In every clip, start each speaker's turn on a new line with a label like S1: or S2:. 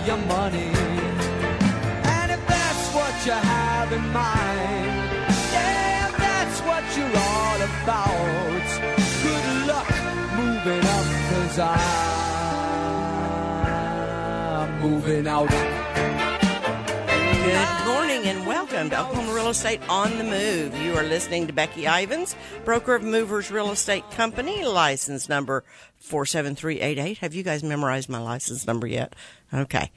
S1: your money. And if that's what you have in mind, yeah, that's what you're all about. Good luck moving up, 'cause I'm moving out.
S2: Good morning and welcome to Oklahoma Real Estate on the Move. You are listening to Becky Ivins, broker of Movers Real Estate Company, license number 47388. Have you guys memorized my license number yet? Okay.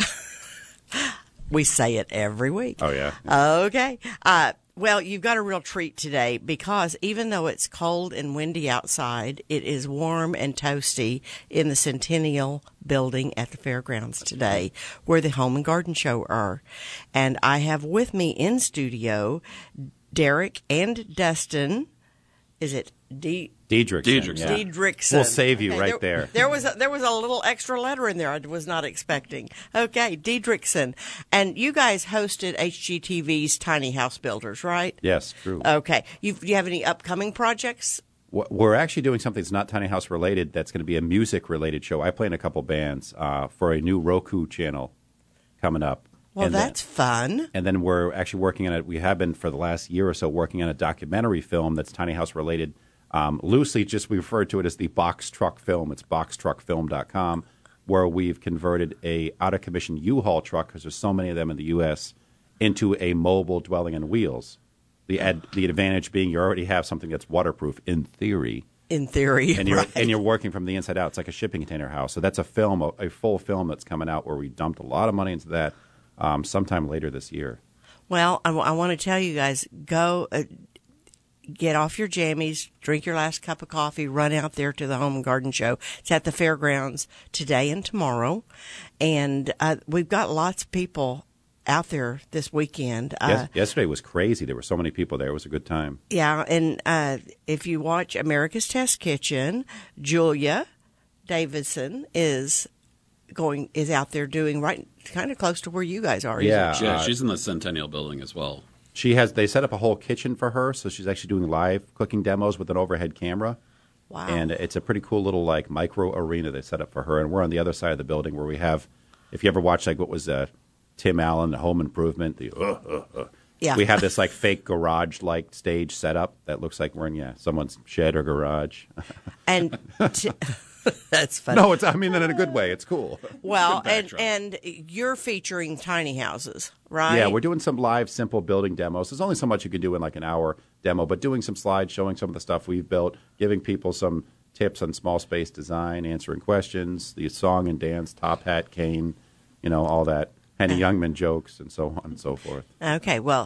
S2: We say it every week.
S3: Oh, yeah.
S2: Okay. Well, you've got a real treat today because even though it's cold and windy outside, it is warm and toasty in the Centennial Building at the fairgrounds today, where the Home and Garden Show are. And I have with me in studio Derek and Dustin. Is it
S3: Diedrichsen. Yeah.
S2: Diedrichsen.
S3: We'll save you right there.
S2: There was a little extra letter in there I was not expecting. Okay, Diedrichsen. And you guys hosted HGTV's Tiny House Builders, right?
S3: Yes, true.
S2: Okay. Do you have any upcoming projects?
S3: We're actually doing something that's not Tiny House related. That's going to be a music related show. I play in a couple bands for a new Roku channel coming up.
S2: Well, that's fun.
S3: And then we're actually working on it. We have been for the last year or so working on a documentary film that's Tiny House related. Loosely, just we refer to it as the Box Truck Film. It's boxtruckfilm.com, where we've converted a out-of-commission U-Haul truck, because there's so many of them in the U.S., into a mobile dwelling on wheels. The advantage being you already have something that's waterproof in theory.
S2: In theory,
S3: and
S2: right.
S3: And you're working from the inside out. It's like a shipping container house. So that's a film, a full film that's coming out where we dumped a lot of money into that sometime later this year.
S2: Well, I want to tell you guys, go get off your jammies, drink your last cup of coffee, run out there to the Home and Garden Show. It's at the fairgrounds today and tomorrow. And we've got lots of people out there this weekend.
S3: Yesterday was crazy. There were so many people there. It was a good time.
S2: Yeah, and if you watch America's Test Kitchen, Julia Davidson is out there doing right kind of close to where you guys are.
S3: Yeah,
S4: she's in the Centennial Building as well.
S3: They set up a whole kitchen for her, so she's actually doing live cooking demos with an overhead camera.
S2: Wow.
S3: And it's a pretty cool little like micro arena they set up for her. And we're on the other side of the building where we have, if you ever watched like what was Tim Allen, Home Improvement,
S2: Yeah.
S3: We have this like fake garage like stage set up that looks like we're in someone's shed or garage.
S2: And that's funny.
S3: No, I mean that in a good way. It's cool.
S2: Well, and you're featuring tiny houses, right?
S3: Yeah, we're doing some live, simple building demos. There's only so much you can do in like an hour demo, but doing some slides, showing some of the stuff we've built, giving people some tips on small space design, answering questions, the song and dance, Top Hat, Cane, all that, Henny Youngman jokes, and so on and so forth.
S2: Okay, well,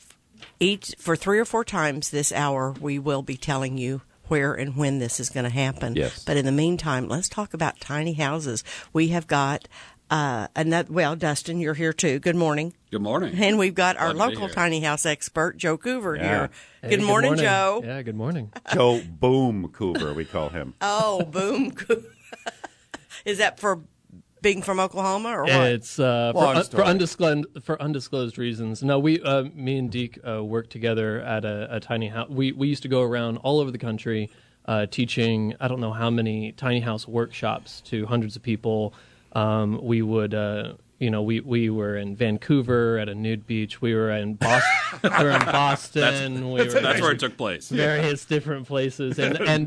S2: for 3 or 4 times this hour, we will be telling you where and when this is going to happen.
S3: Yes.
S2: But in the meantime, let's talk about tiny houses. We have got another. Well, Dustin, you're here too. Good morning.
S4: Good morning.
S2: And we've got our
S4: Glad to be
S2: local
S4: here.
S2: tiny house expert, Joe Coover,
S3: Yeah.
S2: here.
S5: Hey,
S2: Good morning, Joe.
S5: Yeah, good morning.
S3: Joe Boom Coover, we call him.
S2: Oh, boom. Is that for being from Oklahoma or what?
S5: It's
S3: Long
S5: for
S3: story.
S5: undisclosed reasons. No, me and Deke work together at a tiny house. We used to go around all over the country teaching, I don't know how many tiny house workshops to hundreds of people. We would, we were in Vancouver at a nude beach. We were in Boston. We were in Boston.
S4: That's where it took place.
S5: Various different places,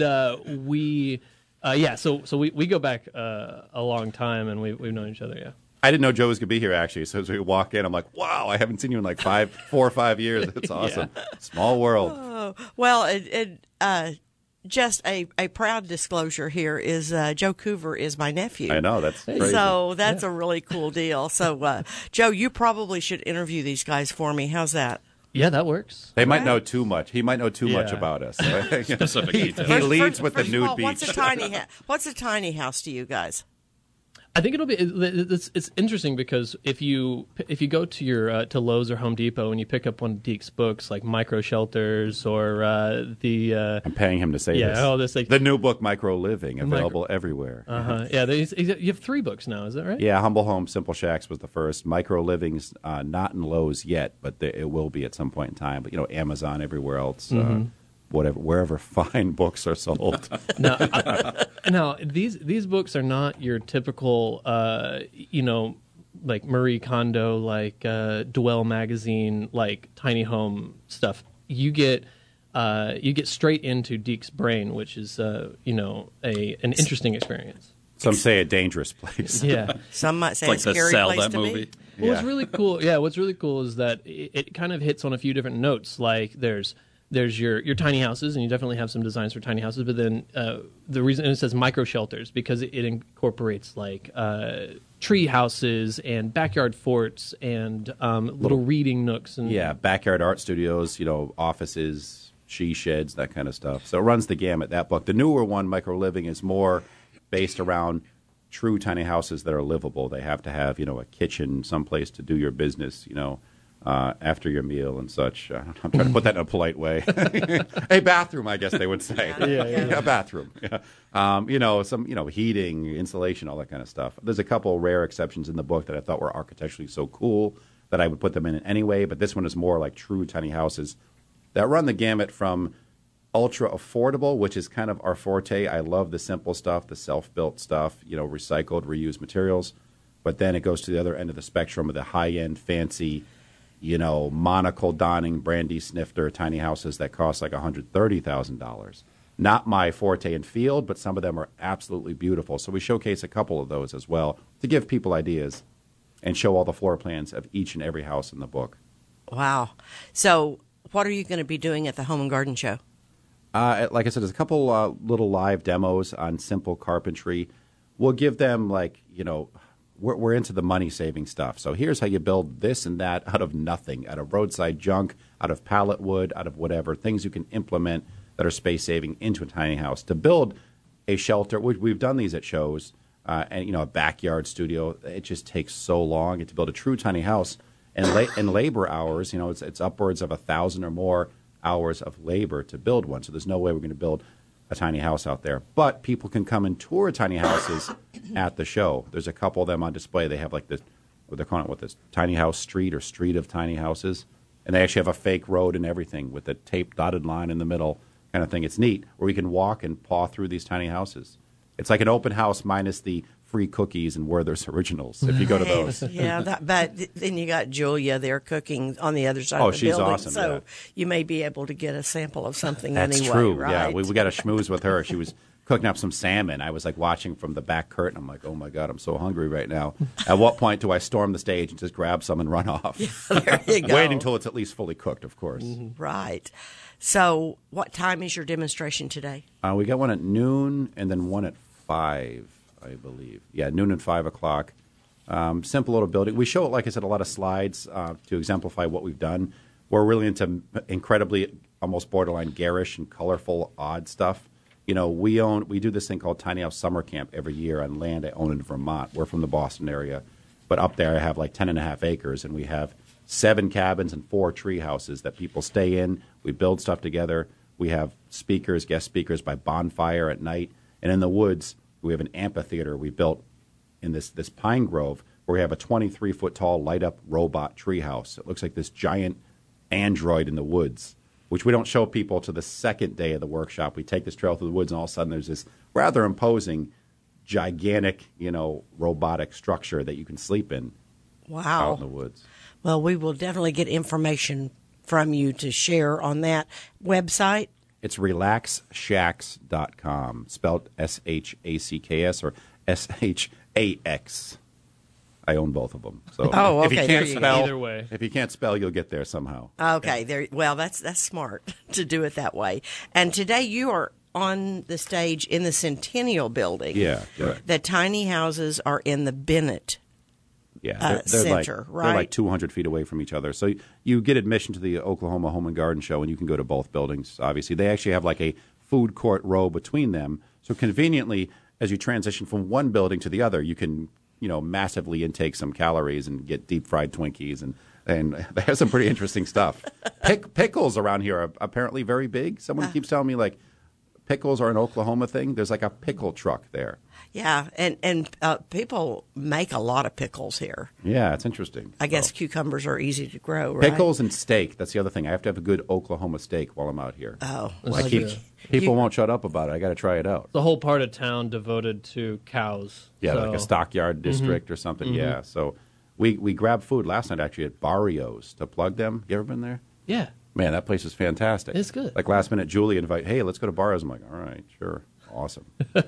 S5: So we go back a long time, and we've known each other. Yeah.
S3: I didn't know Joe was going to be here, actually. So as we walk in, I'm like, wow, I haven't seen you in like 4 or 5 years. That's awesome.
S5: Yeah.
S3: Small world.
S2: Oh, well, just a proud disclosure here is Joe Coover is my nephew.
S3: I know. That's crazy.
S2: So that's a really cool deal. So, Joe, you probably should interview these guys for me. How's that?
S5: Yeah, that works.
S3: They might know too much. He might know too much about us.
S4: Specific
S3: he
S4: details.
S3: leads with the
S2: First of
S3: nude
S2: all,
S3: beach.
S2: What's a tiny house to you guys?
S5: I think it's interesting because if you go to your to Lowe's or Home Depot and you pick up one of Deke's books like Micro Shelters or
S3: I'm paying him to say this. The new book, Micro Living, available everywhere.
S5: Yeah, you have 3 books now. Is that right?
S3: Yeah, Humble Home, Simple Shacks was the first. Micro Living's not in Lowe's yet, but it will be at some point in time. But Amazon, everywhere else. Wherever fine books are sold.
S5: Now, these books are not your typical, like Marie Kondo, like Dwell magazine, like tiny home stuff, you get straight into Deke's brain, which is an interesting experience.
S3: Some say a dangerous place.
S5: Yeah.
S2: Some might say
S4: Like
S2: a
S4: The
S2: scary
S4: Cell,
S2: place
S4: that
S2: to
S4: movie.
S2: be.
S5: Well, what's really cool, what's really cool is that it kind of hits on a few different notes. Like there's your tiny houses, and you definitely have some designs for tiny houses. But then the reason it says micro shelters because it incorporates like tree houses and backyard forts and little reading nooks and
S3: backyard art studios, offices, she sheds, that kind of stuff. So it runs the gamut. That book, the newer one, Micro Living, is more based around true tiny houses that are livable. They have to have, a kitchen, someplace to do your business, after your meal and such. I'm trying to put that in a polite way. A bathroom, I guess they would say. A bathroom. Yeah. Some, heating, insulation, all that kind of stuff. There's a couple rare exceptions in the book that I thought were architecturally so cool that I would put them in anyway, but this one is more like true tiny houses that run the gamut from ultra affordable, which is kind of our forte. I love the simple stuff, the self-built stuff, recycled, reused materials. But then it goes to the other end of the spectrum of the high-end, fancy, monocle donning, brandy snifter tiny houses that cost like $130,000. Not my forte and field, but some of them are absolutely beautiful. So we showcase a couple of those as well to give people ideas and show all the floor plans of each and every house in the book.
S2: Wow. So what are you going to be doing at the Home and Garden Show?
S3: Like I said, there's a couple little live demos on simple carpentry. We'll give them we're into the money-saving stuff. So here's how you build this and that out of nothing, out of roadside junk, out of pallet wood, out of whatever, things you can implement that are space-saving into a tiny house. To build a shelter, we've done these at shows, and a backyard studio, it just takes so long. To build a true tiny house, and labor hours, it's upwards of 1,000 or more hours of labor to build one. So there's no way we're going to build a tiny house out there. But people can come and tour tiny houses at the show. There's a couple of them on display. They have like this, what they're calling it, this tiny house street or street of tiny houses. And they actually have a fake road and everything with a taped dotted line in the middle kind of thing. It's neat where we can walk and paw through these tiny houses. It's like an open house minus the free cookies and Werther's Originals if you go to those.
S2: Yeah, but then you got Julia there cooking on the other side of the
S3: she's
S2: building.
S3: Awesome,
S2: so
S3: yeah.
S2: you may be able to get a sample of something
S3: That's
S2: anyway,
S3: true,
S2: right?
S3: yeah. We got to schmooze with her. She was cooking up some salmon. I was like watching from the back curtain. I'm like, oh my God, I'm so hungry right now. At what point do I storm the stage and just grab some and run off?
S2: There you go.
S3: Wait until it's at least fully cooked, of course.
S2: Mm-hmm. Right. So what time is your demonstration today?
S3: We got one at noon and then one at 5, I believe. Yeah, noon and 5 o'clock. Simple little building. We show, like I said, a lot of slides to exemplify what we've done. We're really into incredibly, almost borderline garish and colorful, odd stuff. We do this thing called Tiny House Summer Camp every year on land I own in Vermont. We're from the Boston area. But up there I have like 10.5 acres, and we have 7 cabins and 4 tree houses that people stay in. We build stuff together. We have speakers, guest speakers by bonfire at night. And in the woods, we have an amphitheater we built in this pine grove where we have a 23-foot tall light-up robot treehouse. It looks like this giant android in the woods, which we don't show people to the second day of the workshop. We take this trail through the woods, and all of a sudden there's this rather imposing, gigantic, robotic structure that you can sleep in out in the woods.
S2: Well, we will definitely get information from you to share on that website.
S3: It's relaxshacks.com, spelled S-H-A-C-K-S or S-H-A-X. I own both of them. So
S2: Oh,
S3: if you
S2: okay,
S3: can't
S2: there you go.
S3: spell,
S5: Either way.
S3: If you can't spell, you'll get there somehow.
S2: Okay, there. Well, that's smart to do it that way. And today you are on the stage in the Centennial Building.
S3: Yeah, right.
S2: The tiny houses are in the Bennett.
S3: Yeah, they're
S2: center,
S3: like,
S2: right?
S3: They're like 200 feet away from each other. So you get admission to the Oklahoma Home and Garden Show, and you can go to both buildings, obviously. They actually have like a food court row between them. So conveniently, as you transition from one building to the other, you can, massively intake some calories and get deep-fried Twinkies. And they have some pretty interesting stuff. Pickles around here are apparently very big. Someone keeps telling me, like, pickles are an Oklahoma thing. There's like a pickle truck there.
S2: Yeah, and people make a lot of pickles here.
S3: Yeah, it's interesting.
S2: I guess cucumbers are easy to grow, right?
S3: Pickles and steak. That's the other thing. I have to have a good Oklahoma steak while I'm out here.
S2: Oh,
S3: People won't shut up about it. I got to try it out.
S5: The whole part of town devoted to cows.
S3: Yeah,
S5: so.
S3: like a stockyard district or something. Mm-hmm. Yeah, so We grabbed food last night actually at Barrios to plug them. You ever been there?
S5: Yeah.
S3: Man, that place is fantastic.
S5: It's good.
S3: Like last minute, Julie invite, hey, let's go to Barrios. I'm like, all right, sure, awesome.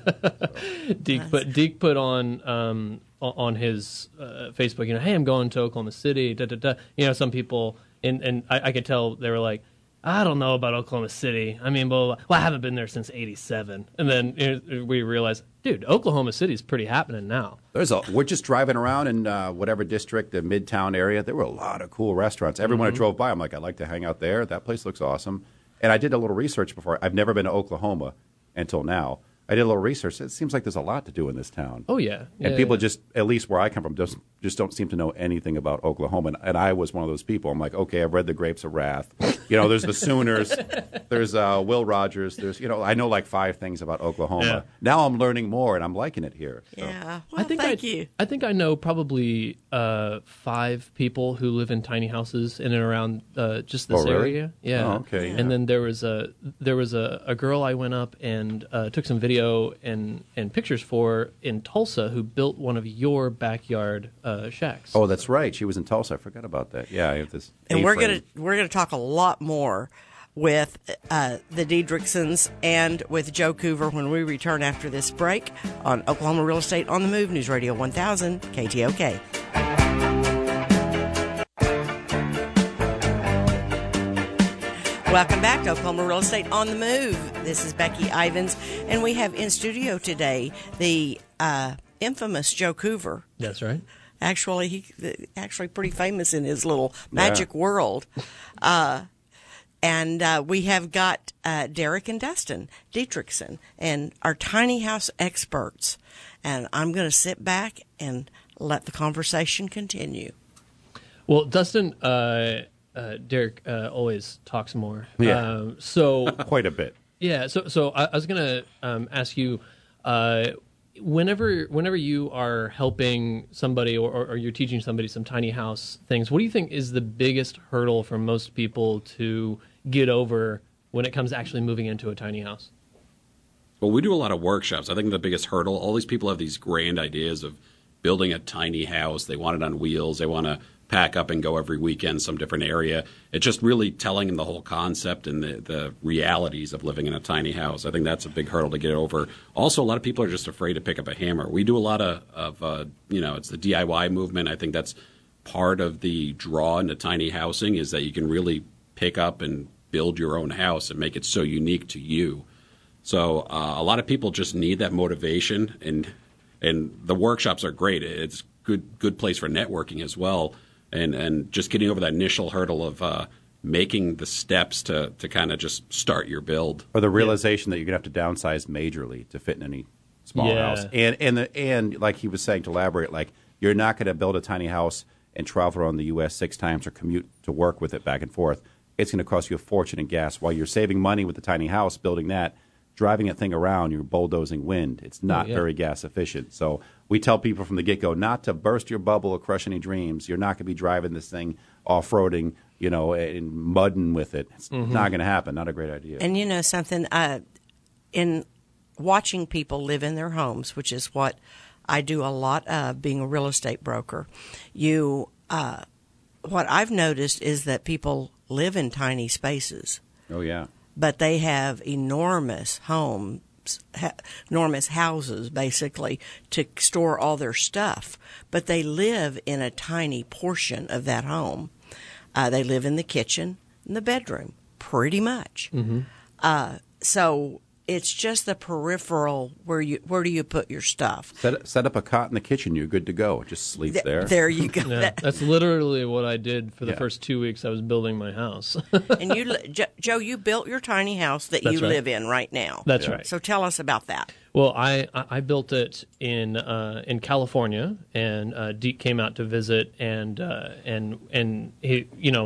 S5: Deke put on his Facebook, hey, I'm going to Oklahoma City. Da, da, da. Some people, and I could tell they were like, I don't know about Oklahoma City. I mean, well, I haven't been there since '87. And then we realized, dude, Oklahoma City is pretty happening now.
S3: We're just driving around in whatever district, the Midtown area. There were a lot of cool restaurants. Everyone I drove by, I'm like, I'd like to hang out there. That place looks awesome. And I did a little research before. I've never been to Oklahoma until now. I did a little research. It seems like there's a lot to do in this town.
S5: Oh, yeah.
S3: And people just, at least where I come from, just don't seem to know anything about Oklahoma. And I was one of those people. I'm like, okay, I've read The Grapes of Wrath. There's the Sooners. There's Will Rogers. There's, I know like 5 things about Oklahoma.
S5: Yeah.
S3: Now I'm learning more, and I'm liking it here. So.
S2: Yeah. Well, thank you.
S5: I think I know probably 5 people who live in tiny houses in and around just this
S3: really?
S5: area. Yeah.
S3: Oh, okay.
S5: And then there was a girl I went up and took some video and pictures for in Tulsa who built one of your backyard shacks.
S3: Oh, that's right. She was in Tulsa. I forgot about that. Yeah, I have this.
S2: And
S3: A-frame.
S2: we're gonna talk a lot more with the Diedrichsons and with Joe Coover when we return after this break on Oklahoma Real Estate on the Move, News Radio 1000 KTOK. Welcome back to Oklahoma Real Estate on the Move. This is Becky Ivins, and we have in studio today the infamous Joe Coover.
S5: That's right.
S2: Actually, he's pretty famous in his little magic world. And we have got Derek and Dustin Diedrichson and our tiny house experts. And I'm going to sit back and let the conversation continue.
S5: Well, Dustin, Derek always talks more.
S3: Yeah.
S5: So
S3: Quite a bit.
S5: Yeah. So I was going to ask you, whenever you are helping somebody or you're teaching somebody some tiny house things, what do you think is the biggest hurdle for most people to get over when it comes to actually moving into a tiny house?
S4: Well, we do a lot of workshops. I think the biggest hurdle, all these people have these grand ideas of building a tiny house. They want it on wheels. They want to pack up and go every weekend some different area. It's just really telling them the whole concept and the realities of living in a tiny house. I think that's a big hurdle to get over. Also, a lot of people are just afraid to pick up a hammer. We do a lot of it's the DIY movement. I think that's part of the draw into tiny housing is that you can really pick up and build your own house and make it so unique to you. So a lot of people just need that motivation, and the workshops are great. It's good place for networking as well. And just getting over that initial hurdle of making the steps to kind of just start your build.
S3: Or the realization that you're going to have to downsize majorly to fit in any small house. And like he was saying, to elaborate, like you're not going to build a tiny house and travel around the U.S. 6 times or commute to work with it back and forth. It's going to cost you a fortune in gas. While you're saving money with the tiny house, building that, driving that thing around, you're bulldozing wind. It's not very gas efficient. So we tell people from the get-go not to burst your bubble or crush any dreams. You're not going to be driving this thing off-roading, and mudding with it. It's not going to happen. Not a great idea.
S2: And you know something, in watching people live in their homes, which is what I do a lot of being a real estate broker, what I've noticed is that people live in tiny spaces.
S3: Oh, yeah.
S2: But they have enormous homes, enormous houses, basically, to store all their stuff. But they live in a tiny portion of that home. They live in the kitchen and the bedroom, pretty much. So it's just the peripheral where do you put your stuff.
S3: Set up a cot in the kitchen. You're good to go. Just sleep there.
S2: There you go.
S5: Yeah, that's literally what I did for the first 2 weeks I was building my house.
S2: And Joe, you built your tiny house that you live in right now.
S5: That's right.
S2: So tell us about that.
S5: Well, I built it in California, and Deke came out to visit, and he,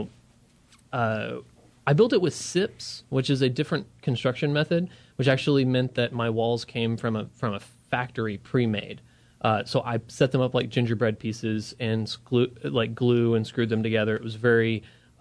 S5: I built it with SIPs, which is a different construction method, which actually meant that my walls came from a factory pre-made. So I set them up like gingerbread pieces and glue and screwed them together. It was very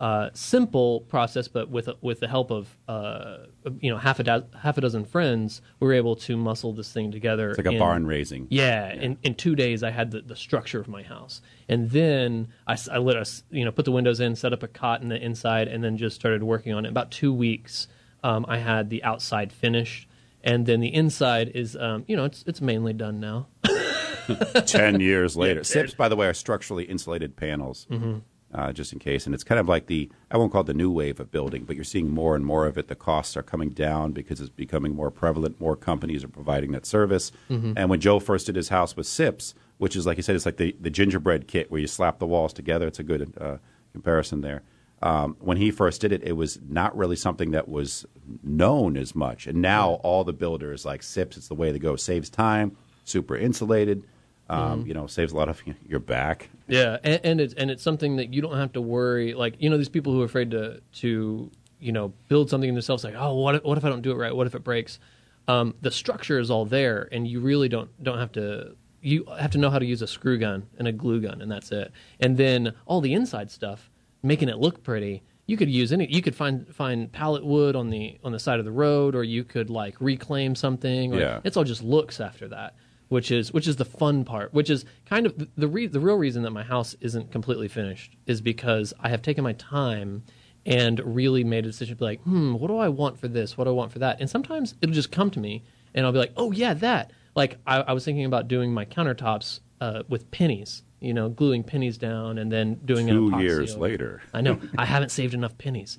S5: simple process, but with the help of half a dozen friends, we were able to muscle this thing together.
S3: It's like a barn raising.
S5: Yeah, in 2 days I had the structure of my house, and then I let us put the windows in, set up a cot in the inside, and then just started working on it. About 2 weeks, I had the outside finished, and then the inside is it's mainly done now.
S3: 10 years later. SIPs, by the way, are structurally insulated panels. Just in case. And it's kind of like I won't call it the new wave of building, but you're seeing more and more of it. The costs are coming down because it's becoming more prevalent. More companies are providing that service. And when Joe first did his house with SIPs, which is, like you said, it's like the gingerbread kit where you slap the walls together. It's a good comparison there. When he first did it, it was not really something that was known as much. And now all the builders like SIPs, it's the way to go. Saves time, super insulated. Saves a lot of your back.
S5: Yeah, and it's something that you don't have to worry. Like, these people who are afraid to build something in themselves, like, oh, what if I don't do it right? What if it breaks? The structure is all there, and you really don't have to. You have to know how to use a screw gun and a glue gun, and that's it. And then all the inside stuff, making it look pretty. You could use any. You could find pallet wood on the side of the road, or you could like reclaim something. It's all just looks after that. Which is the fun part, which is kind of the real reason that my house isn't completely finished is because I have taken my time and really made a decision to be like, what do I want for this? What do I want for that? And sometimes it'll just come to me, and I'll be like, oh, yeah, that. Like, I was thinking about doing my countertops with pennies, gluing pennies down and then doing an epoxy.
S3: 2 years later.
S5: I know. I haven't saved enough pennies.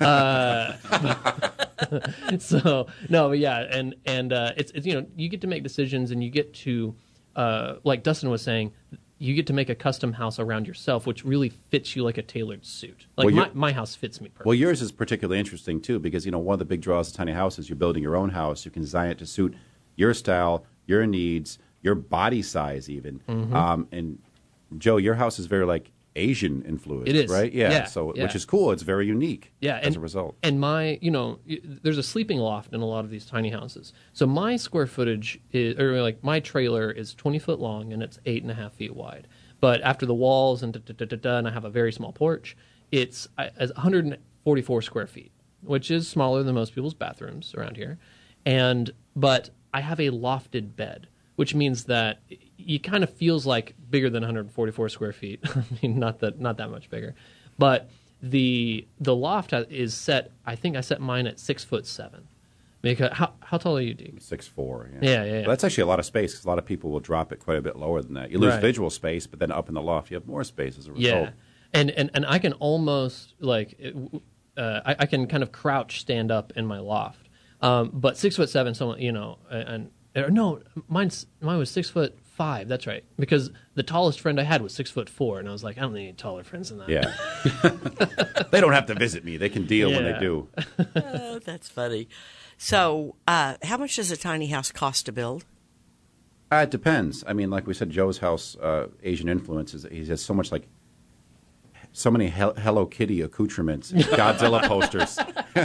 S5: So no, but yeah, and it's you get to make decisions, and you get to like Dustin was saying, you get to make a custom house around yourself, which really fits you like a tailored suit. Like my house fits me perfectly.
S3: Well, yours is particularly interesting too because one of the big draws of tiny house is you're building your own house. You can design it to suit your style, your needs, your body size, even. And Joe, your house is very like Asian influence.
S5: It is,
S3: right? Yeah. Which is cool. It's very unique.
S5: Yeah,
S3: as a result.
S5: And my, there's a sleeping loft in a lot of these tiny houses. So my square footage is, or like my trailer is 20 foot long and it's 8.5 feet wide. But after the walls and and I have a very small porch, it's 144 square feet, which is smaller than most people's bathrooms around here. But I have a lofted bed, which means that it kind of feels like bigger than 144 square feet. I mean, not that much bigger, but the loft is set. I think I set mine at 6'7". Because how tall are you, Deke?
S3: 6'4".
S5: Yeah.
S3: Well, that's actually a lot of space because a lot of people will drop it quite a bit lower than that. You lose visual space, but then up in the loft you have more space as a result.
S5: Yeah, and I can almost like I can kind of crouch stand up in my loft, but 6'7". Someone no, mine was 6'5". That's right, because the tallest friend I had was 6'4", and I was like, I don't need any taller friends than that.
S3: Yeah, they don't have to visit me; they can deal when they do.
S2: Oh, that's funny. So, how much does a tiny house cost to build?
S3: It depends. I mean, like we said, Joe's house, Asian influences. He has so many Hello Kitty accoutrements, Godzilla posters.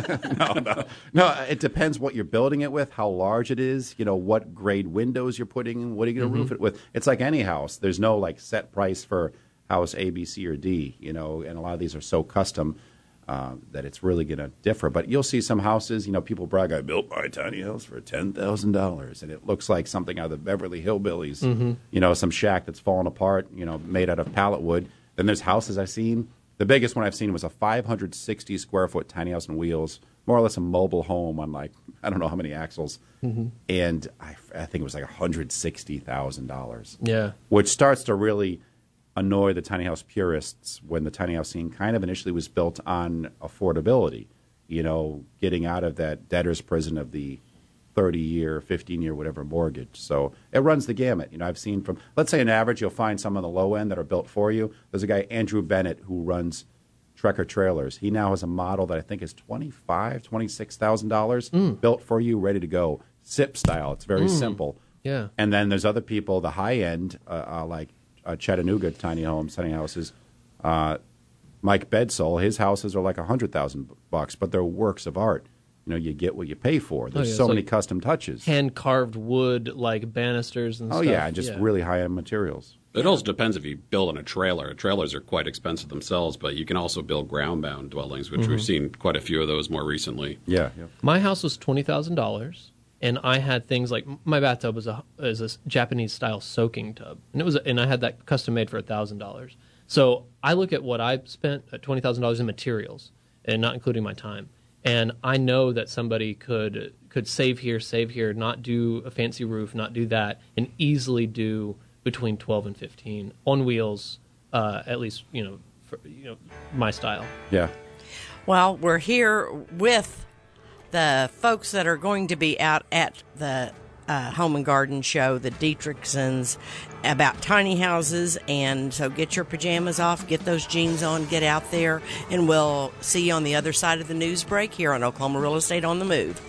S3: No. It depends what you're building it with, how large it is, what grade windows you're putting in, what are you going to roof it with. It's like any house. There's no like set price for house A, B, C, or D, and a lot of these are so custom that it's really going to differ. But you'll see some houses, people brag, I built my tiny house for $10,000, and it looks like something out of the Beverly Hillbillies, some shack that's falling apart, made out of pallet wood. Then there's houses I've seen. The biggest one I've seen was a 560 square foot tiny house on wheels, more or less a mobile home on like, I don't know how many axles. And I think it was like $160,000.
S5: Yeah.
S3: Which starts to really annoy the tiny house purists when the tiny house scene kind of initially was built on affordability, getting out of that debtor's prison of the 30-year, 15-year, whatever mortgage. So it runs the gamut. I've seen from, let's say, an average, you'll find some on the low end that are built for you. There's a guy, Andrew Bennett, who runs Trekker Trailers. He now has a model that I think is $25,000, $26,000 built for you, ready to go. SIP style. It's very simple.
S5: Yeah.
S3: And then there's other people, the high end, like Chattanooga tiny houses. Mike Bedsole, his houses are like $100,000, but they're works of art. you get what you pay for. There's
S5: yeah,
S3: so
S5: it's
S3: many
S5: like
S3: custom touches.
S5: hand-carved wood, like banisters and
S3: Oh,
S5: stuff.
S3: yeah, just really high-end materials.
S4: It also depends if you build on a trailer. Trailers are quite expensive themselves, but you can also build ground-bound dwellings, which we've seen quite a few of those more recently.
S3: Yeah.
S5: My house was $20,000, and I had things like my bathtub is a Japanese-style soaking tub, and I had that custom made for $1,000. So I look at what I spent at $20,000 in materials, and not including my time, and I know that somebody could save here, not do a fancy roof, not do that, and easily do between 12 and 15 on wheels, at least for, my style.
S3: Yeah.
S2: Well, we're here with the folks that are going to be out at the Home and Garden Show, the Dietrichsons, about tiny houses. And so get your pajamas off, get those jeans on, get out there, and we'll see you on the other side of the news break here on Oklahoma Real Estate on the Move.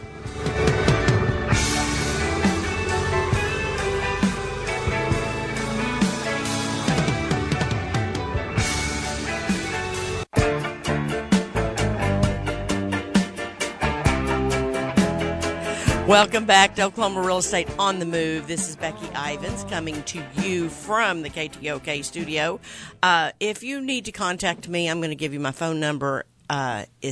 S2: Welcome back to Oklahoma Real Estate on the Move. This is Becky Ivins coming to you from the KTOK studio. If you need to contact me, I'm going to give you my phone number. Is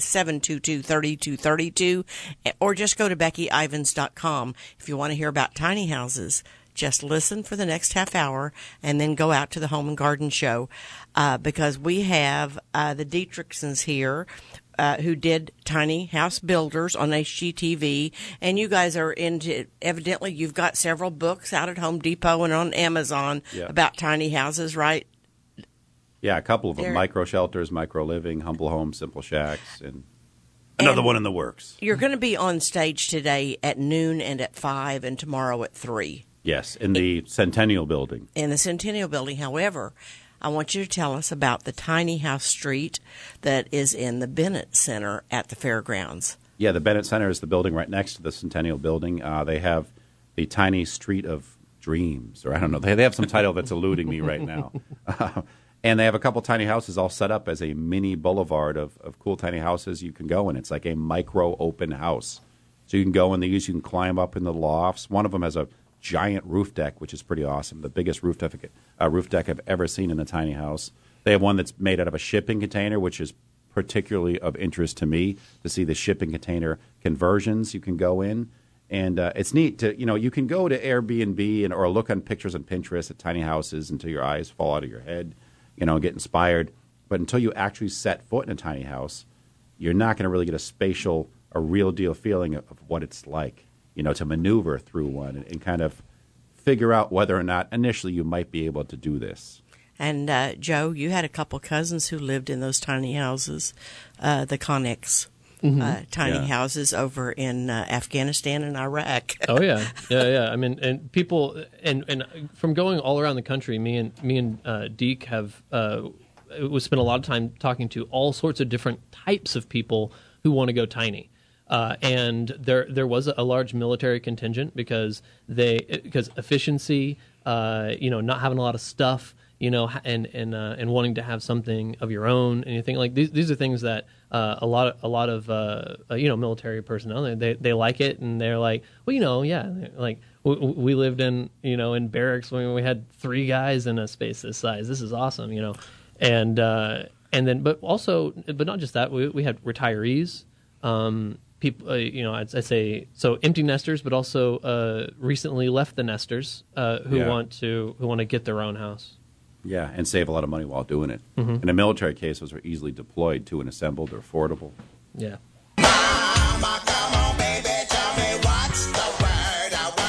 S2: 722-3232, or just go to BeckyIvins.com. If you want to hear about tiny houses, just listen for the next half hour and then go out to the Home and Garden Show, because we have the Dietrichsons here, who did Tiny House Builders on HGTV, and you guys are evidently you've got several books out at Home Depot and on Amazon about tiny houses, right?
S3: Yeah, a couple of them. Micro shelters, micro living, humble homes, simple shacks, and another one in the works.
S2: You're going to be on stage today at noon and at 5 and tomorrow at 3.
S3: Yes, in the Centennial Building.
S2: In the Centennial Building. However, I want you to tell us about the Tiny House Street that is in the Bennett Center at the fairgrounds.
S3: Yeah, the Bennett Center is the building right next to the Centennial Building. They have the Tiny Street of Dreams, or I don't know. They have some title that's eluding me right now. And they have a couple tiny houses all set up as a mini boulevard of cool tiny houses you can go in. It's like a micro open house. So you can go in these, you can climb up in the lofts. One of them has a giant roof deck, which is pretty awesome. The biggest roof deck I've ever seen in a tiny house. They have one that's made out of a shipping container, which is particularly of interest to me to see the shipping container conversions you can go in. And it's neat to, you can go to Airbnb or look on pictures on Pinterest at tiny houses until your eyes fall out of your head, get inspired. But until you actually set foot in a tiny house, you're not going to really get a real deal feeling of what it's like, to maneuver through one and kind of figure out whether or not initially you might be able to do this.
S2: And, Joe, you had a couple cousins who lived in those tiny houses, the Connex tiny houses over in Afghanistan and Iraq.
S5: Oh, yeah. I mean, and people, and from going all around the country, me and Deke have we spent a lot of time talking to all sorts of different types of people who want to go tiny. And there was a large military contingent because efficiency, not having a lot of stuff, and wanting to have something of your own. And you think like these are things that a lot of military personnel they like it, and they're like, well, like we lived in in barracks when we had 3 guys in a space this size. This is awesome, and then but not just that, we had retirees. People, I'd say so empty nesters, but also recently left the nesters who want to get their own house.
S3: Yeah, and save a lot of money while doing it. Mm-hmm. In a military case, those are easily deployed to and assembled or affordable.
S5: Yeah.
S6: Mama, come on, baby, tell me what's the word up.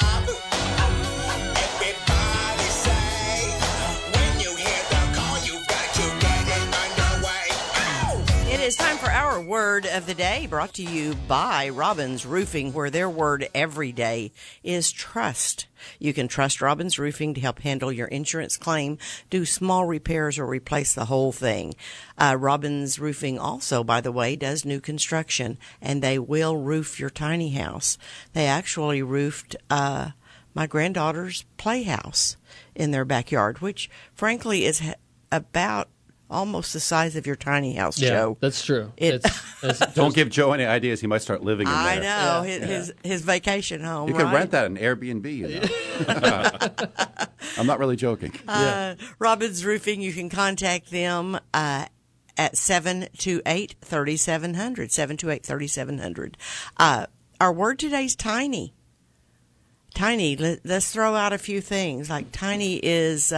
S6: Everybody say, when you hear the call, you got to get it underway. Ow!
S2: It is time for our word of the day, brought to you by Robbins Roofing, where their word every day is trust. You can trust Robbins Roofing to help handle your insurance claim, do small repairs, or replace the whole thing. Robbins Roofing also, by the way, does new construction, and they will roof your tiny house. They actually roofed my granddaughter's playhouse in their backyard, which, frankly, is about almost the size of your tiny house,
S5: Yeah,
S2: Joe.
S5: that's true.
S2: It-
S3: Don't give Joe any ideas. He might start living in there.
S2: I know his vacation home.
S3: You can
S2: right?
S3: rent that on Airbnb. You know? I'm not really joking.
S2: Robbins Roofing. You can contact them at 728-3700. 728-3700. Our word today is tiny. Tiny. Let's throw out a few things. Like tiny is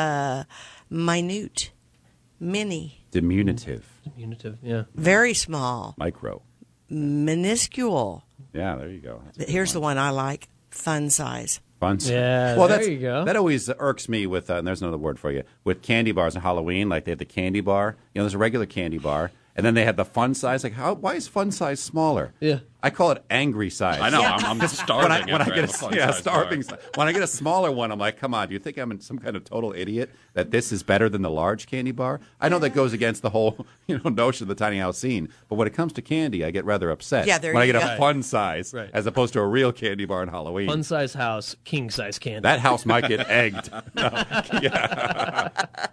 S2: minute, mini,
S3: Diminutive,
S5: Diminutive, yeah.
S2: very small,
S3: micro.
S2: minuscule.
S3: Yeah, there you go. That's a good
S2: Here's the one I like: fun size.
S3: Fun.
S5: Yeah,
S3: well,
S5: there you go.
S3: That always irks me with, and there's another word for you, with candy bars on Halloween. Like they have the candy bar. You know, there's a regular candy bar, and then they have the fun size. Like, why is fun size smaller?
S5: Yeah.
S3: I call it angry size.
S4: I know. I'm starving.
S3: When I
S4: after
S3: get
S4: have fun
S3: a
S4: size
S3: starving
S4: bar.
S3: when I get a smaller one, I'm like, come on, do you think I'm some kind of total idiot that this is better than the large candy bar? I know that goes against the whole notion of the tiny house scene, but when it comes to candy, I get rather upset.
S2: Yeah, there
S3: when I
S2: you
S3: get
S2: go.
S3: a fun size
S5: Right.
S3: as opposed to a real candy bar on Halloween.
S5: Fun size house, king size candy.
S3: That house might get egged. No. Yeah.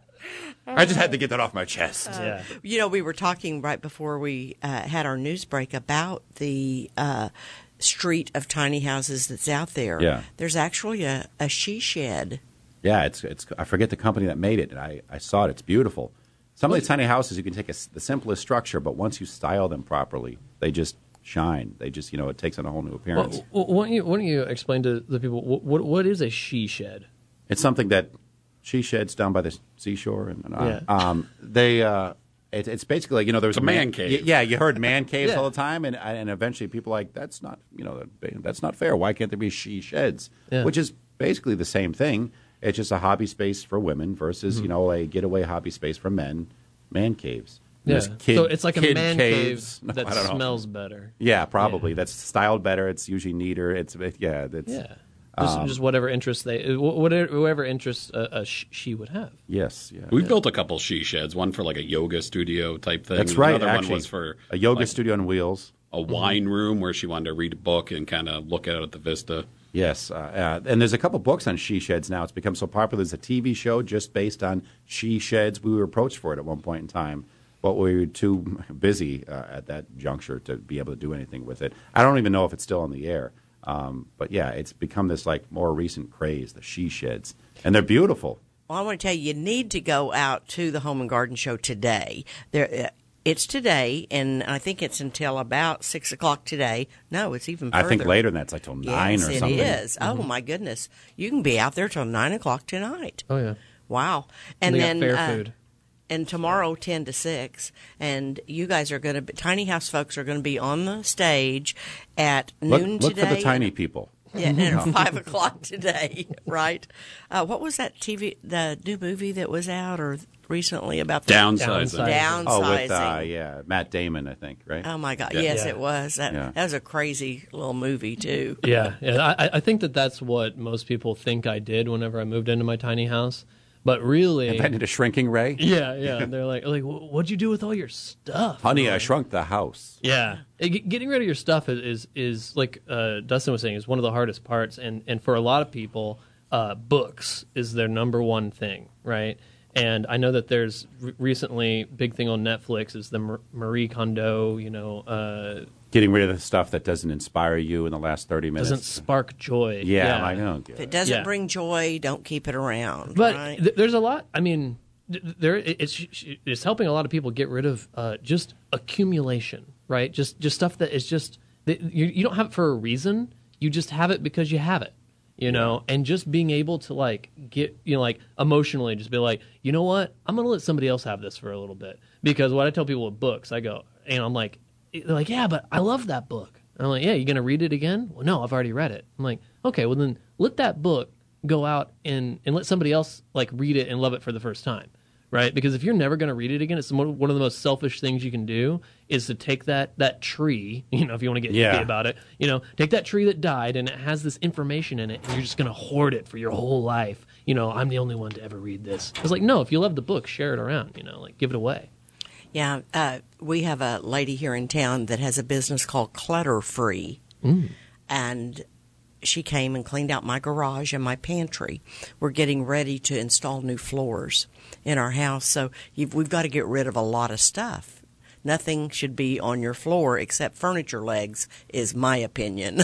S3: I just had to get that off my chest.
S5: yeah.
S2: We were talking right before we had our news break about the street of tiny houses that's out there.
S3: Yeah.
S2: There's actually a she shed.
S3: Yeah, it's. I forget the company that made it, and I saw it. It's beautiful. Some of these tiny houses, you can take the simplest structure, but once you style them properly, they just shine. They just, it takes on a whole new appearance.
S5: Well, why don't you explain to the people what is a she shed?
S3: It's something that she sheds down by the seashore, and
S5: Yeah.
S3: it's basically like, there was
S4: It's a man cave.
S3: Yeah, you heard man caves
S5: Yeah.
S3: all the time, and eventually people are like, that's not that's not fair. Why can't there be she sheds?
S5: Yeah.
S3: Which is basically the same thing. It's just a hobby space for women versus a getaway hobby space for men. Man caves.
S5: Yeah.
S3: There's kid-
S5: So it's like a
S3: kid
S5: man
S3: caves.
S5: cave that
S3: I don't know.
S5: smells better.
S3: Yeah, probably. That's styled better. It's usually neater. It's.
S5: Yeah. Just whatever interests whatever interests she would have.
S3: Yes. Yeah.
S4: We built a couple she sheds. One for like a yoga studio type thing.
S3: That's right.
S4: Another
S3: Actually,
S4: one was for
S3: a yoga
S4: like,
S3: studio on wheels.
S4: a wine room where she wanted to read a book and kind of look out at the vista.
S3: Yes, and there's a couple books on she sheds now. It's become so popular. There's a TV show just based on she sheds. We were approached for it at one point in time, but we were too busy at that juncture to be able to do anything with it. I don't even know if it's still on the air. But yeah, it's become this like more recent craze, the she sheds, and they're beautiful.
S2: Well, I want to tell you need to go out to the Home and Garden Show today. It's today, and I think it's until about 6 o'clock today. No, it's even further.
S3: I think later than that, it's like till 9
S2: yes,
S3: or something.
S2: it is. Oh, my goodness. You can be out there till 9 o'clock tonight.
S5: Oh yeah.
S2: Wow. And
S5: They
S2: then
S5: got fair food.
S2: And tomorrow, 10 to 6. And you guys are going to Tiny House folks are going to be on the stage at noon
S3: Look
S2: today.
S3: for the tiny people.
S2: Yeah, and at 5 o'clock today, right? What was that the new movie that was out or recently about the
S4: Downsizing.
S2: downsizing?
S3: Oh, with Matt Damon, I think, right?
S2: Oh my God!
S4: Yeah.
S2: Yes,
S5: Yeah.
S2: it was. That was a crazy little movie too.
S5: Yeah. I think that's what most people think I did whenever I moved into my tiny house. But really,
S3: Invented a shrinking ray.
S5: yeah. They're like, what'd you do with all your stuff?
S3: Honey, I shrunk the house.
S5: Yeah, getting rid of your stuff is like Dustin was saying, is one of the hardest parts, and for a lot of people, books is their number one thing, right? And I know that there's recently big thing on Netflix is the Marie Kondo,
S3: Getting rid of the stuff that doesn't inspire you in the last 30 minutes.
S5: doesn't spark joy.
S3: Yeah, I know.
S2: If it doesn't
S5: Yeah.
S2: bring joy, don't keep it around.
S5: But
S2: right?
S5: there's a lot. I mean, it's helping a lot of people get rid of just accumulation, right? Just stuff that is just you don't have it for a reason. You just have it because you have it, And just being able to like get like emotionally, just be like, you know what? I'm gonna let somebody else have this for a little bit, because what I tell people with books, I go, I'm like, they're like, yeah, but I love that book. And I'm like, yeah, you gonna read it again? Well, no, I've already read it. I'm like, okay, well then let that book go out and let somebody else like read it and love it for the first time, right? Because if you're never going to read it again, it's one of the most selfish things you can do is to take that tree, if you want to get hippie about it, take that tree that died and it has this information in it and you're just going to hoard it for your whole life. I'm the only one to ever read this. It's like, no, if you love the book, share it around, like give it away.
S2: Yeah, we have a lady here in town that has a business called Clutter Free, and she came and cleaned out my garage and my pantry. We're getting ready to install new floors in our house, so we've got to get rid of a lot of stuff. Nothing should be on your floor except furniture legs, is my opinion.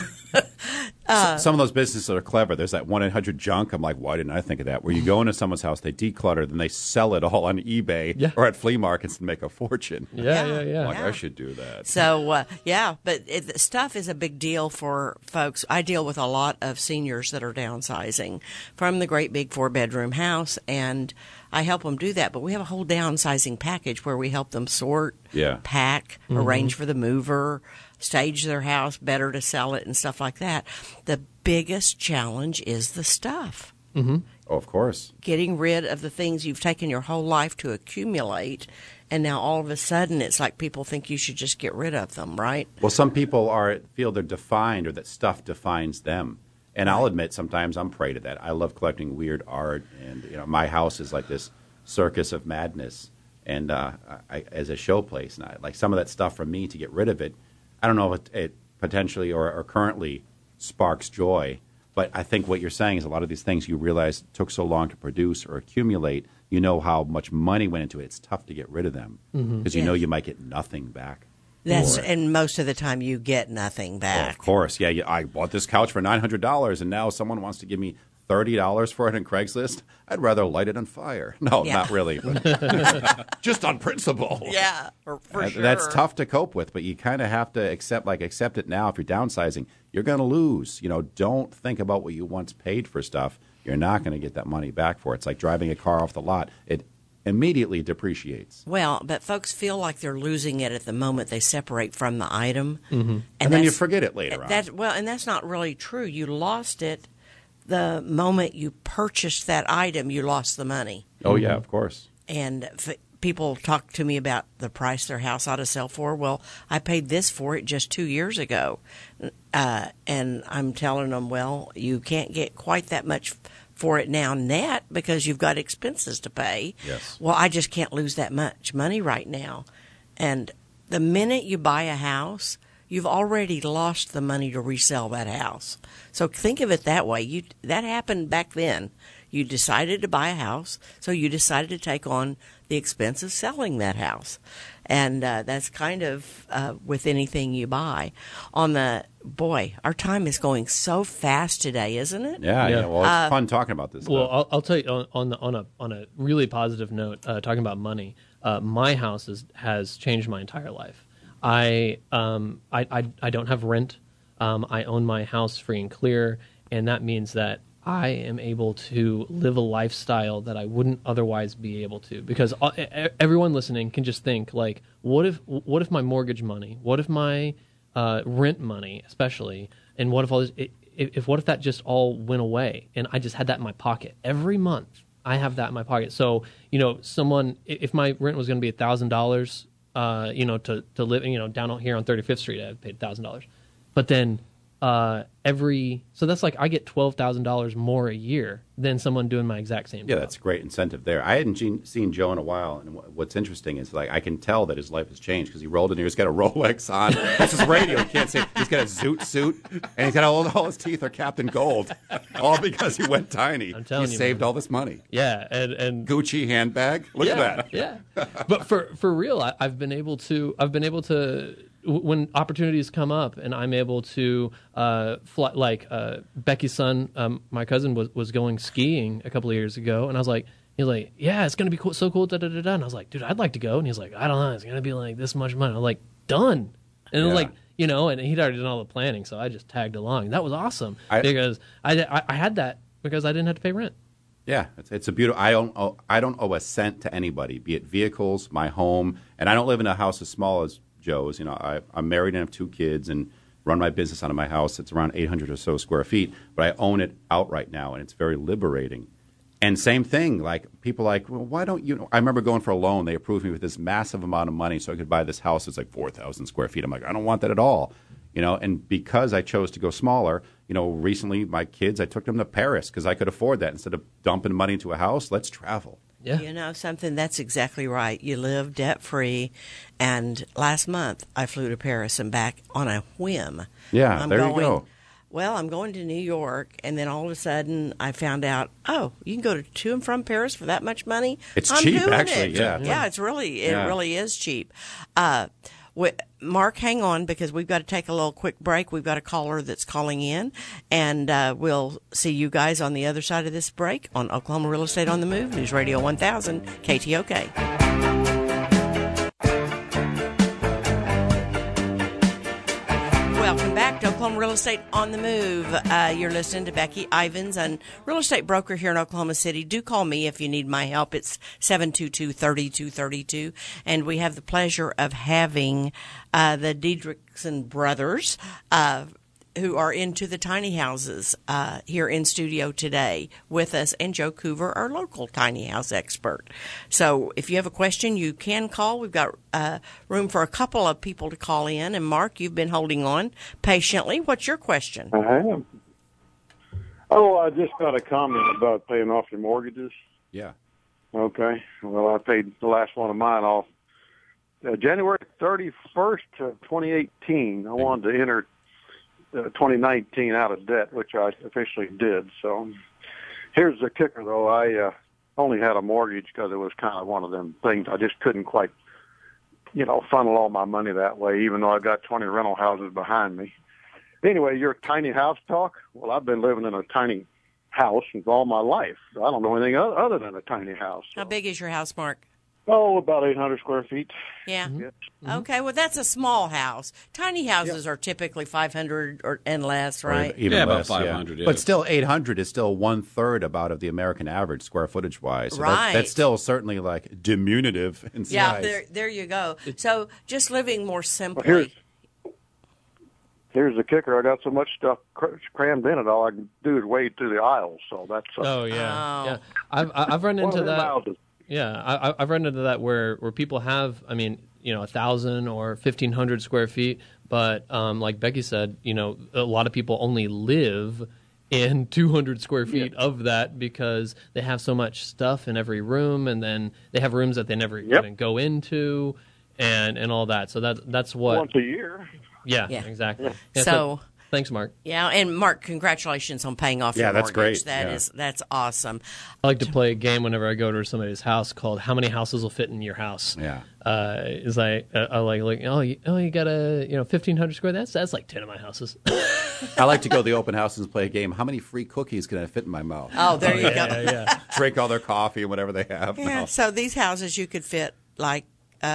S3: Some of those businesses are clever. There's that 1-800-JUNK. I'm like, why didn't I think of that? Where you go into someone's house, they declutter, then they sell it all on eBay or at flea markets and make a fortune.
S5: Yeah.
S3: Like, I should do that.
S2: So, but stuff is a big deal for folks. I deal with a lot of seniors that are downsizing from the great big 4-bedroom house, and I help them do that. But we have a whole downsizing package where we help them sort, pack, arrange for the mover, stage their house better to sell it and stuff like that. The biggest challenge is the stuff.
S3: Oh, of course.
S2: Getting rid of the things you've taken your whole life to accumulate, and now all of a sudden it's like people think you should just get rid of them, right?
S3: Well, some people feel they're defined, or that stuff defines them. And I'll admit, sometimes I'm prey to that. I love collecting weird art, and my house is like this circus of madness, and as a showplace. And like some of that stuff from me, to get rid of it, I don't know if it potentially or currently sparks joy. But I think what you're saying is a lot of these things you realize took so long to produce or accumulate. You know how much money went into it. It's tough to get rid of them because you know you might get nothing back.
S2: And most of the time you get nothing back.
S3: Oh, of course. Yeah, I bought this couch for $900, and now someone wants to give me $30 for it on Craigslist. I'd rather light it on fire. No, not really. But just on principle.
S2: Yeah, for sure.
S3: That's tough to cope with, but you kind of have to accept it now. If you're downsizing, you're going to lose. Don't think about what you once paid for stuff. You're not going to get that money back for it. It's like driving a car off the lot. It immediately depreciates.
S2: Well, but folks feel like they're losing it at the moment they separate from the item.
S3: And then you forget it later on.
S2: And that's not really true. You lost it the moment you purchased that item. You lost the money.
S3: Oh, yeah, of course.
S2: And people talk to me about the price their house ought to sell for. Well, I paid this for it just 2 years ago. And I'm telling them, well, you can't get quite that much for it now net because you've got expenses to pay.
S3: Yes.
S2: Well, I just can't lose that much money right now. And the minute you buy a house, you've already lost the money to resell that house. So think of it that way. That happened back then. You decided to buy a house, so you decided to take on the expense of selling that house. And that's kind of with anything you buy. Our time is going so fast today, isn't it?
S3: Yeah. Well, it's fun talking about this.
S5: Well, I'll tell you on a really positive note, talking about money. My house has changed my entire life. I don't have rent. I own my house free and clear, and that means that I am able to live a lifestyle that I wouldn't otherwise be able to. Because everyone listening can just think, like, what if my mortgage money, what if my rent money, especially, and what if that just all went away, and I just had that in my pocket every month? I have that in my pocket. So if my rent was going to be $1,000, to live, down here on 35th Street, I paid $1,000, but then. So that's like I get $12,000 more a year than someone doing my exact same job.
S3: Yeah, that's a great incentive there. I hadn't seen Joe in a while, and what's interesting is like I can tell that his life has changed because he rolled in here. He's got a Rolex on. This is radio. You can't see it. He's got a zoot suit, and he's got all his teeth are capped in gold, all because he went tiny.
S5: I'm telling
S3: he
S5: you,
S3: saved
S5: man.
S3: all this money.
S5: Yeah, and
S3: Gucci handbag. Look at that.
S5: Yeah, but for real, I've been able to. When opportunities come up and I'm able to fly, like Becky's son, my cousin was going skiing a couple of years ago, and he's like, yeah, it's gonna be cool, so cool, da da da da. And I was like, dude, I'd like to go, and he's like, I don't know, it's gonna be like this much money. I'm like, done, and it was like, and he'd already done all the planning, so I just tagged along. That was awesome because I had that because I didn't have to pay rent.
S3: Yeah, it's a beautiful. I don't owe a cent to anybody, be it vehicles, my home, and I don't live in a house as small as Joe's. I'm married and have 2 kids and run my business out of my house. It's around 800 or so square feet, but I own it outright now, and it's very liberating. And same thing, like people like, well, why don't you? I remember going for a loan. They approved me with this massive amount of money so I could buy this house. It's like 4,000 square feet. I'm like, I don't want that at all. And because I chose to go smaller, recently my kids, I took them to Paris because I could afford that. Instead of dumping money into a house, let's travel.
S5: Yeah.
S2: Something, that's exactly right. You live debt-free, and last month I flew to Paris and back on a whim.
S3: Yeah, you go.
S2: well, I'm going to New York, and then all of a sudden I found out, oh, you can go to and from Paris for that much money.
S3: It's
S2: I'm
S3: cheap,
S2: doing
S3: actually,
S2: it.
S3: yeah.
S2: Yeah, it really is cheap. Mark, hang on, because we've got to take a little quick break. We've got a caller that's calling in, and we'll see you guys on the other side of this break on Oklahoma Real Estate on the Move, News Radio 1000, KTOK. Welcome back to Oklahoma Real Estate on the Move. You're listening to Becky Ivins, a real estate broker here in Oklahoma City. Do call me if you need my help. It's 722-3232. And we have the pleasure of having the Diedrichsen brothers, who are into the tiny houses here in studio today with us, and Joe Coover, our local tiny house expert. So if you have a question, you can call. We've got room for a couple of people to call in. And Mark, you've been holding on patiently. What's your question?
S7: I have. Oh, I just got a comment about paying off your mortgages.
S3: Yeah.
S7: Okay. Well, I paid the last one of mine off January 31st of 2018. I wanted to enter 2019 out of debt, which I officially did. So here's the kicker, though. I only had a mortgage because it was kind of one of them things. I just couldn't quite, funnel all my money that way, even though I've got 20 rental houses behind me. Anyway, your tiny house talk. Well, I've been living in a tiny house all my life. I don't know anything other than a tiny house. So.
S2: How big is your house, Mark?
S7: Oh, about 800 square feet.
S2: Yeah.
S7: Yes.
S2: Okay, well, that's a small house. Tiny houses are typically 500 and less, right?
S3: Even
S4: Yeah, about
S3: less,
S4: 500, yeah.
S3: But still, 800 is still 1/3 about of the American average square footage wise. So
S2: Right.
S3: That's still certainly like diminutive in size.
S2: Yeah, there you go. So just living more simply.
S7: Well, here's the kicker. I got so much stuff crammed in it. All I can do is wade through the aisles. So that's
S5: Oh yeah,
S2: Oh.
S5: yeah. I've run
S7: one
S5: into
S7: of them
S5: that.
S7: houses.
S5: Yeah, I've run into that where people have, 1,000 or 1,500 square feet, but like Becky said, a lot of people only live in 200 square feet of that because they have so much stuff in every room, and then they have rooms that they never even go into, and all that. So that's what.
S7: Once a year.
S5: Yeah,
S2: Yeah.
S5: exactly. Yeah,
S2: So-
S5: thanks, Mark.
S2: Yeah, and Mark, congratulations on paying off your
S3: Yeah, that's
S2: mortgage.
S3: great.
S2: That's awesome.
S5: I like to play a game whenever I go to somebody's house called "How many houses will fit in your house?"
S3: Yeah.
S5: Is I like you got a 1,500 square. That's like 10 of my houses.
S3: I like to go to the open houses and play a game. How many free cookies can I fit in my mouth?
S2: Oh, there you go.
S5: yeah.
S3: Drink all their coffee and whatever they have.
S2: Yeah,
S3: No.
S2: so these houses you could fit like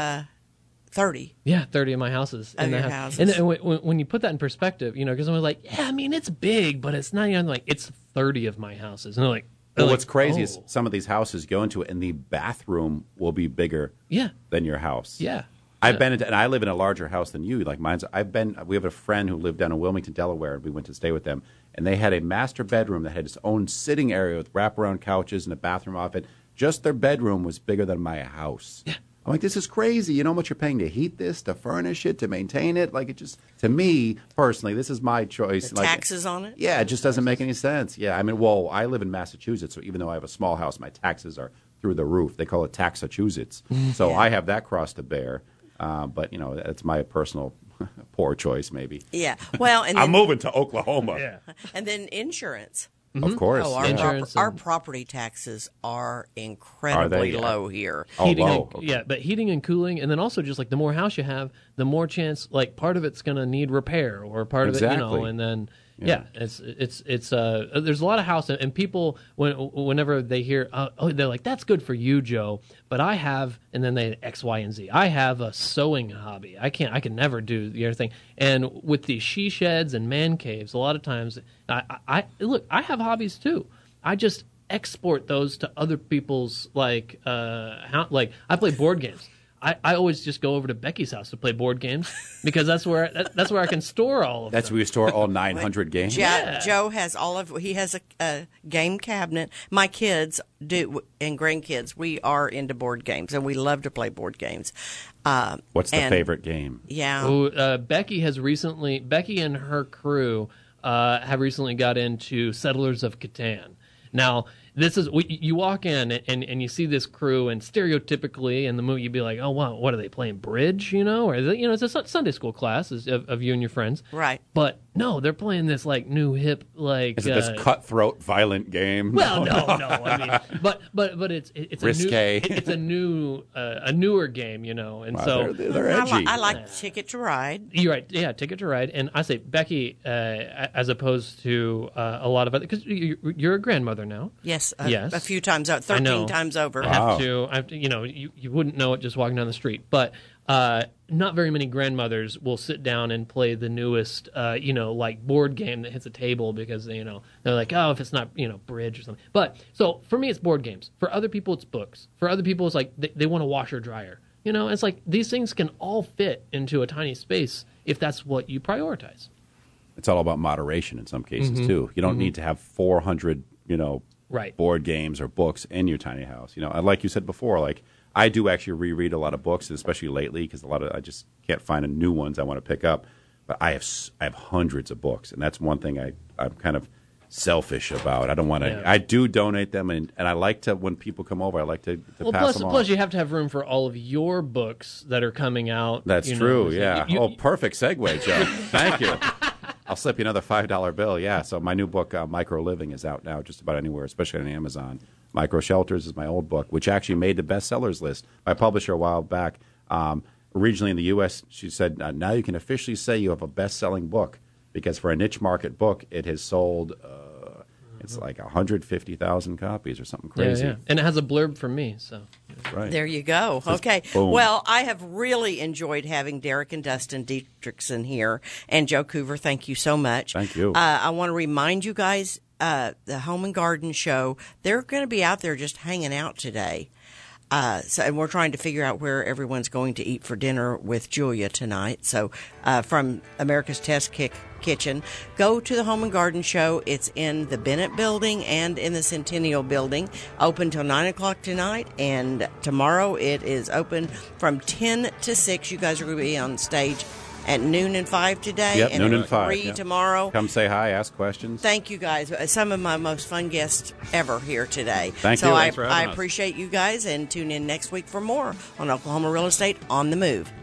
S2: 30.
S5: Yeah, 30 of my houses.
S2: Of
S5: in the
S2: your
S5: house.
S2: houses.
S5: And when you put that in perspective, because I'm like, yeah, it's big, but it's not. I'm like, it's 30 of my houses, and they're like,
S3: Well, what's crazy
S5: oh.
S3: is some of these houses you go into it, and the bathroom will be bigger
S5: Yeah.
S3: than your house.
S5: Yeah.
S3: I've been into, and I live in a larger house than you. Like mine's, we have a friend who lived down in Wilmington, Delaware, and we went to stay with them. And they had a master bedroom that had its own sitting area with wraparound couches and a bathroom off it. Just their bedroom was bigger than my house. Yeah. I'm like, this is crazy. You know how much you're paying to heat this, to furnish it, to maintain it? Like, it just, to me, personally, this is my choice.
S2: The
S3: Like,
S2: taxes on it?
S3: yeah, it just doesn't make any sense. Yeah, I mean, well, I live in Massachusetts, so even though I have a small house, my taxes are through the roof. They call it Taxachusetts. So I have that cross to bear. But, that's my personal poor choice, maybe.
S2: Yeah. Well, and
S3: I'm
S2: then,
S3: moving to Oklahoma.
S5: Yeah.
S2: and then insurance.
S3: Of course.
S2: Oh,
S3: yeah.
S5: Insurance
S2: our
S5: and-
S2: property taxes are incredibly
S3: Yeah.
S2: low here.
S3: Oh,
S5: Heating
S3: low.
S5: and, yeah, but heating and cooling, and then also just like the more house you have, the more chance like part of it's going to need repair, or part of it,
S3: Exactly.
S5: and then it's there's a lot of house, and people whenever they hear they're like, that's good for you, Joe, but I have, and then they X, Y, and Z. I have a sewing hobby. I can never do the other thing. And with these she sheds and man caves, a lot of times I have hobbies too. I just export those to other people's like I play board games. I always just go over to Becky's house to play board games because that's where I can store all of
S3: That's
S5: them.
S3: where you store all 900 games.
S2: Joe has he has a game cabinet. My kids do, and grandkids, we are into board games, and we love to play board games.
S3: What's the
S2: and-
S3: favorite game?
S2: Yeah.
S5: Becky and her crew have recently got into Settlers of Catan. Now, this is you walk in and you see this crew, and stereotypically in the movie you'd be like, oh wow, what are they playing bridge? Or it's a Sunday school class of you and your friends,
S2: Right?
S5: But no, they're playing this like new hip
S3: Is it this cutthroat, violent game?
S5: Well, no. I mean, but it's
S3: Risque.
S5: It's a newer game, and
S3: Wow,
S5: so
S3: they're edgy.
S2: I like Ticket to Ride.
S5: you're right. Yeah, Ticket to Ride, and I say Becky, as opposed to a lot of other, because you're a grandmother now.
S2: Yes,
S5: Yes.
S2: a few times, 13
S5: I know.
S2: times over.
S5: I have to, you wouldn't know it just walking down the street, but not very many grandmothers will sit down and play the newest, like board game that hits a table because they're like, oh, if it's not, bridge or something. But so for me, it's board games. For other people, it's books. For other people, it's like they want a washer dryer. It's like these things can all fit into a tiny space if that's what you prioritize.
S3: It's all about moderation in some cases too. You don't need to have 400,
S5: Right.
S3: board games or books in your tiny house. Like you said before, like I do actually reread a lot of books, especially lately, because I just can't find a new ones I want to pick up. But I have hundreds of books, and that's one thing I'm kind of selfish about. I don't want to.
S5: Yeah.
S3: I do donate them, and I like to, when people come over, I like to pass them on.
S5: Plus, you have to have room for all of your books that are coming out.
S3: That's true. Yeah. Perfect segue, Joe. Thank you. I'll slip you another $5 bill. Yeah. So my new book, Micro Living, is out now just about anywhere, especially on Amazon. Micro Shelters is my old book, which actually made the bestsellers list. My publisher a while back, originally in the U.S., she said, now you can officially say you have a best-selling book, because for a niche market book, it has sold, it's like 150,000 copies or something crazy.
S5: Yeah. And it has a blurb from me, so.
S3: Right.
S2: There you go. Okay.
S3: boom.
S2: Well, I have really enjoyed having Derek and Dustin Dietrichson here. And Joe Coover, thank you so much.
S3: Thank you.
S2: I want to remind you guys, the Home and Garden Show, they're going to be out there just hanging out today. And we're trying to figure out where everyone's going to eat for dinner with Julia tonight. So from America's Test Kitchen, go to the Home and Garden Show. It's in the Bennett Building and in the Centennial Building. Open till 9 o'clock tonight, and tomorrow it is open from 10 to 6. You guys are going to be on stage at noon and 5 today,
S3: Yep,
S2: and
S3: noon
S2: at
S3: and 5.
S2: 3
S3: Yep.
S2: tomorrow.
S3: Come say hi, ask questions.
S2: Thank you guys. Some of my most fun guests ever here today.
S3: Thank
S2: so
S3: you.
S2: I
S3: Thanks
S4: for having us.
S2: appreciate you guys, and tune in next week for more on Oklahoma Real Estate on the Move.